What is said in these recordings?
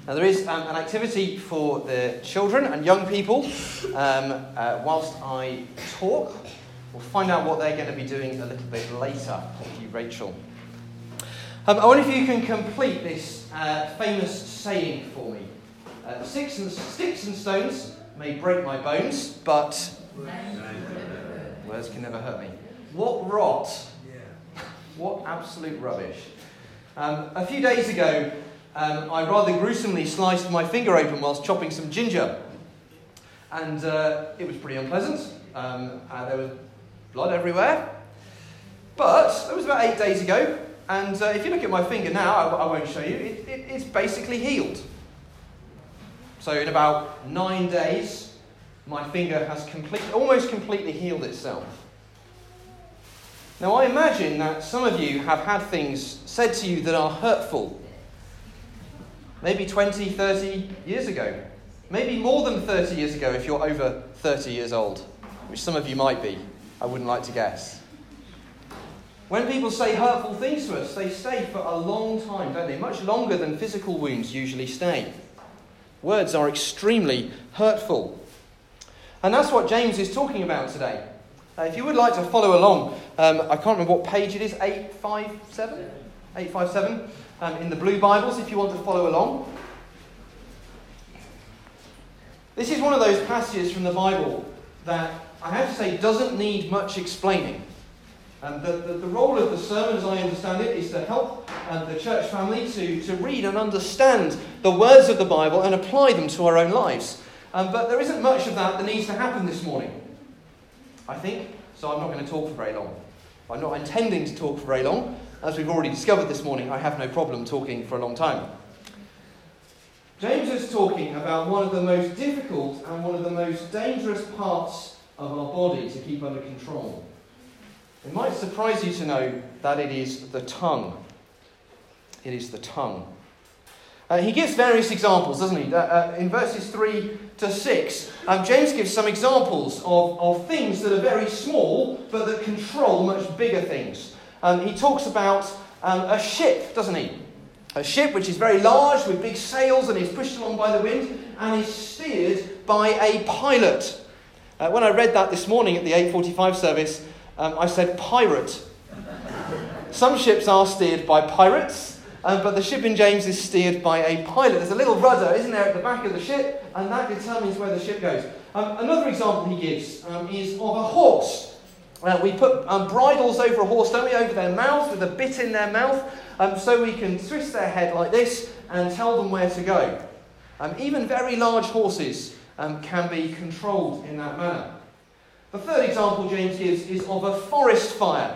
Now, there is an activity for the children and young people whilst I talk. We'll find out what they're going to be doing a little bit later. Thank you, Rachel. I wonder if you can complete this famous saying for me. Sticks and stones may break my bones, but words can never hurt me. What rot? What absolute rubbish. A few days ago, I rather gruesomely sliced my finger open whilst chopping some ginger. And it was pretty unpleasant. There was blood everywhere. But it was about 8 days ago. And if you look at my finger now, I won't show you, it's basically healed. So in about 9 days, my finger has almost completely healed itself. Now I imagine that some of you have had things said to you that are hurtful. Maybe 20, 30 years ago. Maybe more than 30 years ago if you're over 30 years old. Which some of you might be. I wouldn't like to guess. When people say hurtful things to us, they stay for a long time, don't they? Much longer than physical wounds usually stay. Words are extremely hurtful. And that's what James is talking about today. If you would like to follow along, I can't remember what page it is, 857? 857 in the blue Bibles, if you want to follow along. This is one of those passages from the Bible that I have to say doesn't need much explaining. The role of the sermon, as I understand it, is to help the church family to read and understand the words of the Bible and apply them to our own lives. But there isn't much of that needs to happen this morning, I think, so I'm not going to talk for very long. I'm not intending to talk for very long. As we've already discovered this morning, I have no problem talking for a long time. James is talking about one of the most difficult and one of the most dangerous parts of our body to keep under control. It might surprise you to know that it is the tongue. It is the tongue. He gives various examples, doesn't he? In verses 3 to 6, James gives some examples of things that are very small, but that control much bigger things. He talks about a ship, doesn't he? A ship which is very large, with big sails, and is pushed along by the wind, and is steered by a pilot. When I read that this morning at the 8:45 service, I said pirate. Some ships are steered by pirates, but the ship in James is steered by a pilot. There's a little rudder, isn't there, at the back of the ship, and that determines where the ship goes. Another example he gives is of a horse. We put bridles over a horse, don't we, over their mouths, with a bit in their mouth, so we can twist their head like this and tell them where to go. Even very large horses can be controlled in that manner. The third example James gives is of a forest fire.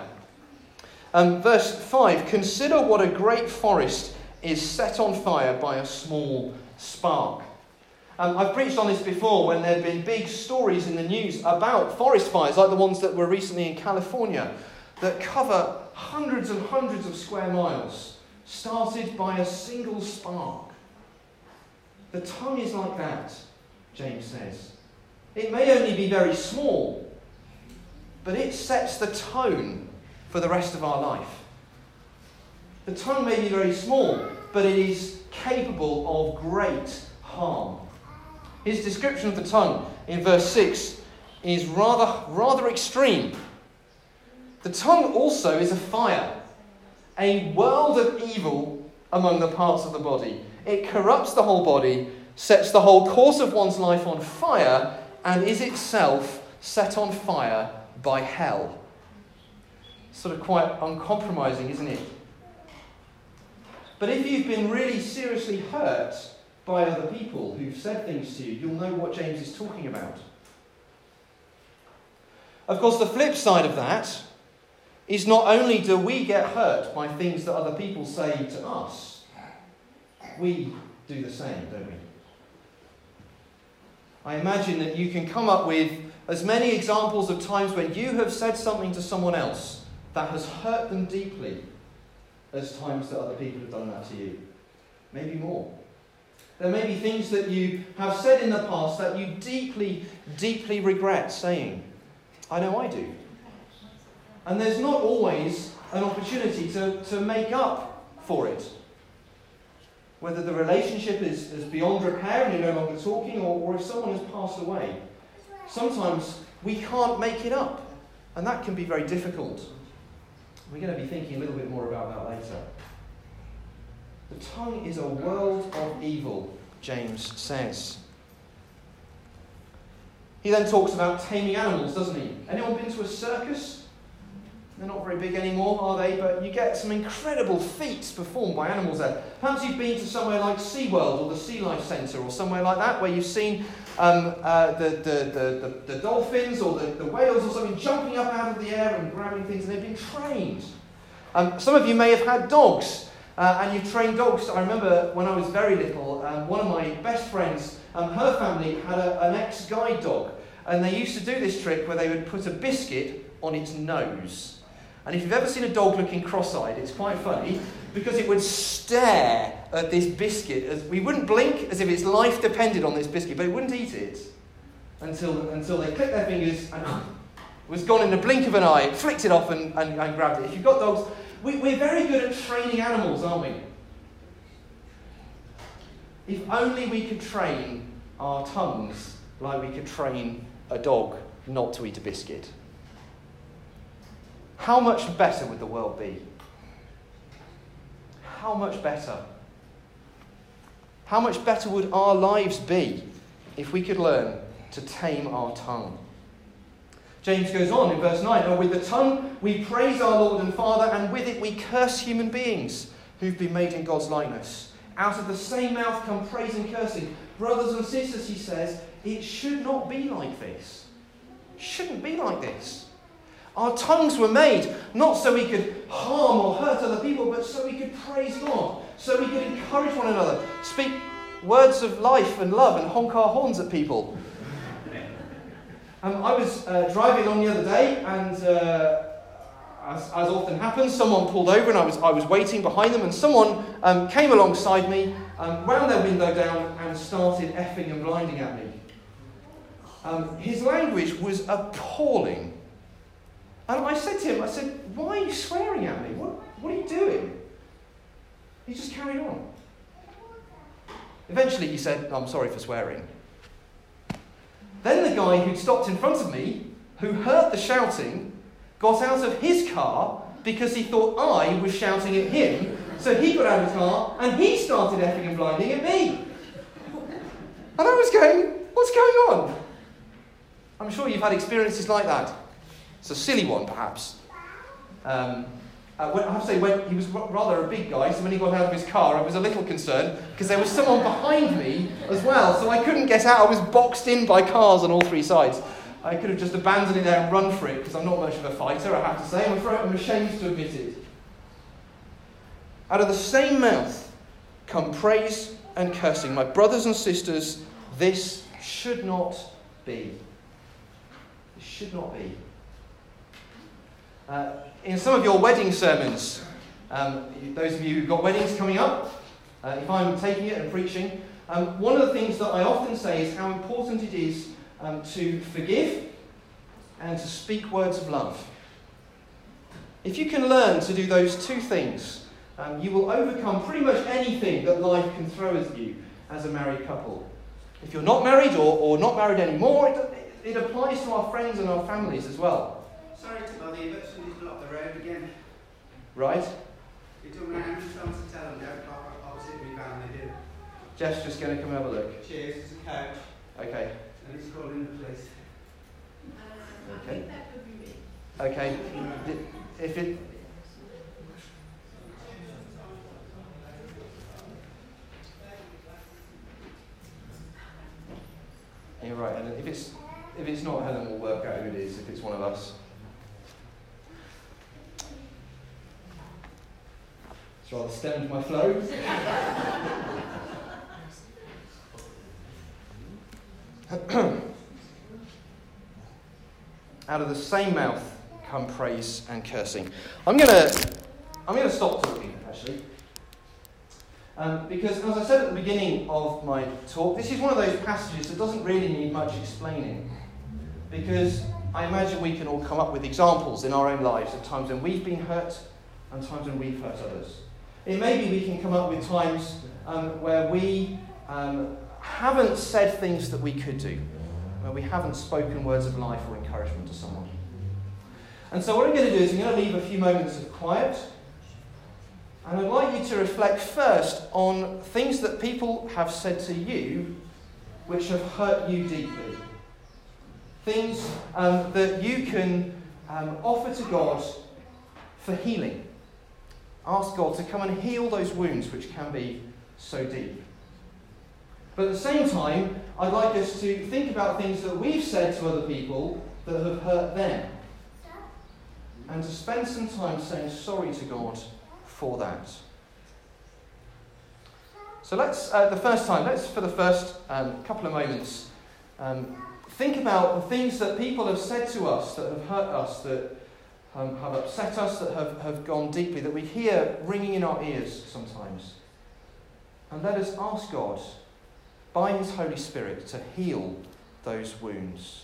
Verse 5, consider what a great forest is set on fire by a small spark. I've preached on this before when there have been big stories in the news about forest fires, like the ones that were recently in California, that cover hundreds and hundreds of square miles, started by a single spark. The tongue is like that, James says. It may only be very small, but it sets the tone for the rest of our life. The tongue may be very small, but it is capable of great harm. His description of the tongue in verse 6 is rather extreme. The tongue also is a fire, a world of evil among the parts of the body. It corrupts the whole body, sets the whole course of one's life on fire, and is itself set on fire by hell. Sort of quite uncompromising, isn't it? But if you've been really seriously hurt by other people who've said things to you, you'll know what James is talking about. Of course, the flip side of that is not only do we get hurt by things that other people say to us, we do the same, don't we? I imagine that you can come up with as many examples of times when you have said something to someone else that has hurt them deeply as times that other people have done that to you. Maybe more. There may be things that you have said in the past that you deeply, deeply regret saying. I know I do. And there's not always an opportunity to make up for it. whether the relationship is beyond repair and you're no longer talking, or if someone has passed away. Sometimes we can't make it up, and that can be very difficult. We're going to be thinking a little bit more about that later. The tongue is a world of evil, James says. He then talks about taming animals, doesn't he? Anyone been to a circus? They're not very big anymore, are they? But you get some incredible feats performed by animals there. Perhaps you've been to somewhere like SeaWorld or the Sea Life Centre or somewhere like that, where you've seen the dolphins or the whales or something jumping up out of the air and grabbing things, and they've been trained. Some of you may have had dogs, and you've trained dogs. I remember when I was very little, one of my best friends, her family had an ex-guide dog, and they used to do this trick where they would put a biscuit on its nose. And if you've ever seen a dog looking cross-eyed, it's quite funny, because it would stare at this biscuit. We wouldn't blink as if its life depended on this biscuit, but it wouldn't eat it until they clicked their fingers and it was gone in the blink of an eye, flicked it off and grabbed it. If you've got dogs, we're very good at training animals, aren't we? If only we could train our tongues like we could train a dog not to eat a biscuit. How much better would the world be? How much better? How much better would our lives be if we could learn to tame our tongue? James goes on in verse 9, "And with the tongue we praise our Lord and Father, and with it we curse human beings who've been made in God's likeness. Out of the same mouth come praise and cursing. Brothers and sisters," he says, "it should not be like this." It shouldn't be like this. Our tongues were made not so we could harm or hurt other people, but so we could praise God, so we could encourage one another, speak words of life and love and honk our horns at people. I was driving along the other day, and as often happens, someone pulled over, and I was waiting behind them, and someone came alongside me, wound their window down and started effing and blinding at me. His language was appalling. And I said to him, "Why are you swearing at me? What are you doing?" He just carried on. Eventually he said, "I'm sorry for swearing." Then the guy who'd stopped in front of me, who heard the shouting, got out of his car because he thought I was shouting at him. So he got out of his car and he started effing and blinding at me. And I was going, "What's going on?" I'm sure you've had experiences like that. It's a silly one, perhaps. I have to say, when he was rather a big guy, so when he got out of his car, I was a little concerned, because there was someone behind me as well, so I couldn't get out. I was boxed in by cars on all three sides. I could have just abandoned it there and run for it, because I'm not much of a fighter, I have to say. I'm ashamed to admit it. Out of the same mouth come praise and cursing. My brothers and sisters, this should not be. It should not be. In some of your wedding sermons, those of you who've got weddings coming up, if I'm taking it and preaching, one of the things that I often say is how important it is to forgive and to speak words of love. If you can learn to do those two things, you will overcome pretty much anything that life can throw at you as a married couple. If you're not married or not married anymore, it applies to our friends and our families as well. Sorry to bother you, but somebody's blocked the road again. Right? You're doing around and trying to tell them don't park opposite me van, they do. Jeff's just going to come and have a look. Cheers, it's a coach. Okay. And he's calling the police. I think that could be me. Okay. If it... You're right, and if it's not Helen, we'll work out who it is, if it's one of us. It's rather stemmed my flow. Out of the same mouth come praise and cursing. I'm going to stop talking, actually. Because, as I said at the beginning of my talk, this is one of those passages that doesn't really need much explaining. Because I imagine we can all come up with examples in our own lives of times when we've been hurt and times when we've hurt others. It may be we can come up with times where we haven't said things that we could do, where we haven't spoken words of life or encouragement to someone. And so what I'm going to do is I'm going to leave a few moments of quiet, and I'd like you to reflect first on things that people have said to you which have hurt you deeply. Things that you can offer to God for healing. Ask God to come and heal those wounds which can be so deep. But at the same time, I'd like us to think about things that we've said to other people that have hurt them. And to spend some time saying sorry to God for that. So let's, for the first couple of moments, think about the things that people have said to us that have hurt us, that have upset us, that have gone deeply, that we hear ringing in our ears sometimes. And let us ask God, by His Holy Spirit, to heal those wounds.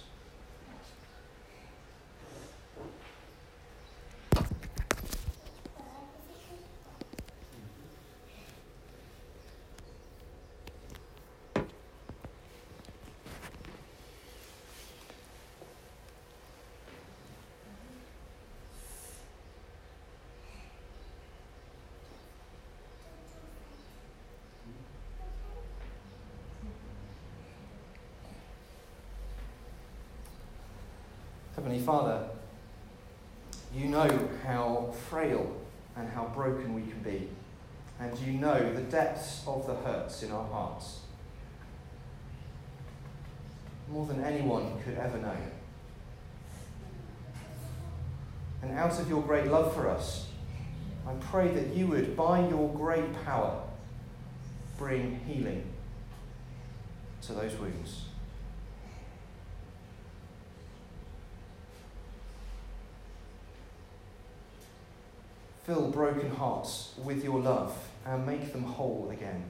Heavenly Father, you know how frail and how broken we can be, and you know the depths of the hurts in our hearts, more than anyone could ever know. And out of your great love for us, I pray that you would, by your great power, bring healing to those wounds. Fill broken hearts with your love and make them whole again.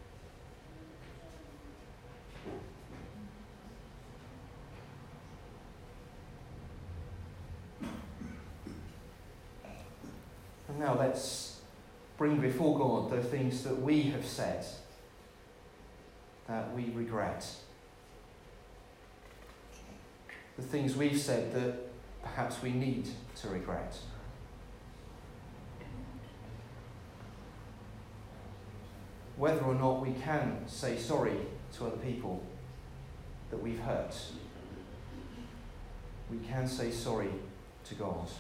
And now let's bring before God the things that we have said that we regret. The things we've said that perhaps we need to regret. Whether or not we can say sorry to other people that we've hurt, we can say sorry to God.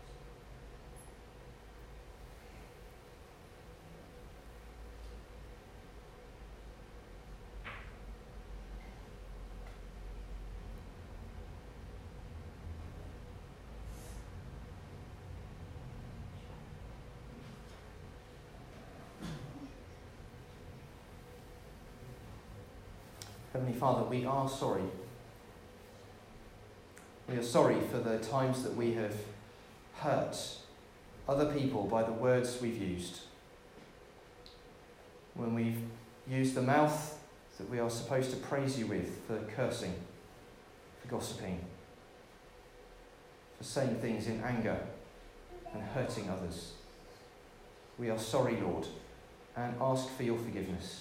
Heavenly Father, we are sorry. We are sorry for the times that we have hurt other people by the words we've used. When we've used the mouth that we are supposed to praise you with for cursing, for gossiping, for saying things in anger and hurting others. We are sorry, Lord, and ask for your forgiveness.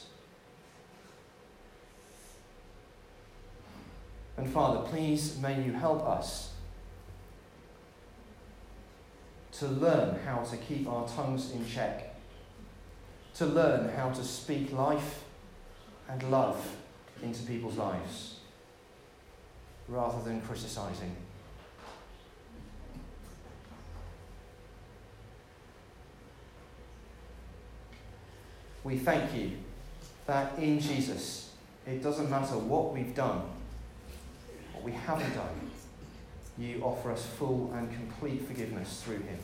And Father, please may you help us to learn how to keep our tongues in check, to learn how to speak life and love into people's lives, rather than criticising. We thank you that in Jesus, it doesn't matter what we've done, what we haven't done, you offer us full and complete forgiveness through him.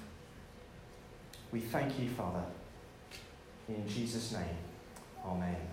We thank you, Father. In Jesus' name, amen.